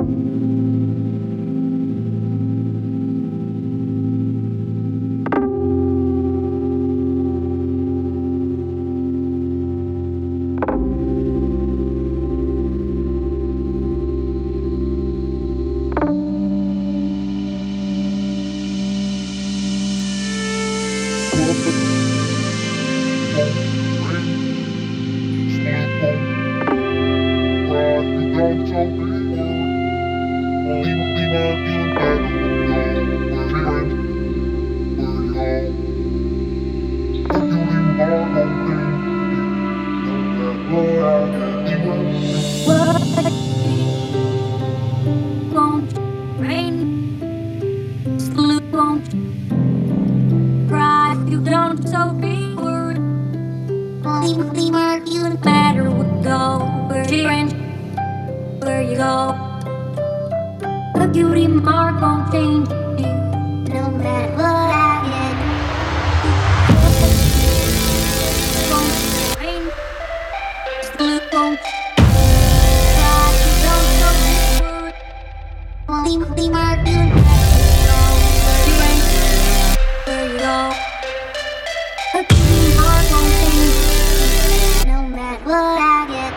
Won't rain, sleep won't cry. You don't so be worried. Only mark you no matter what go. Where you went, where you go. The beauty mark won't change you, no matter what I get. Won't rain, sleep won't cry. You don't so be worried. Only mark you no matter where you went, where you go. The beauty mark won't change you, no matter what I get.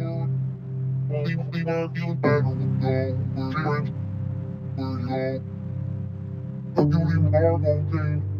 Only mark you no matter what go. Where you went, where you go. pag-uri mo hormone pain.